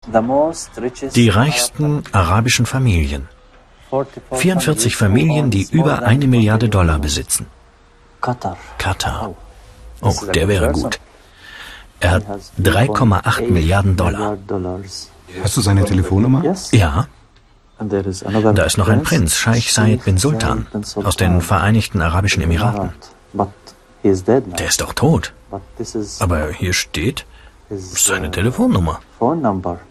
Die reichsten arabischen Familien. 44 Familien, die über 1 Milliarde Dollar besitzen. Katar. Oh, der wäre gut. Er hat 3,8 Milliarden Dollar. Hast du seine Telefonnummer? Ja. Da ist noch ein Prinz, Scheich Zayed bin Sultan, aus den Vereinigten Arabischen Emiraten. Der ist doch tot. Aber hier steht seine Telefonnummer.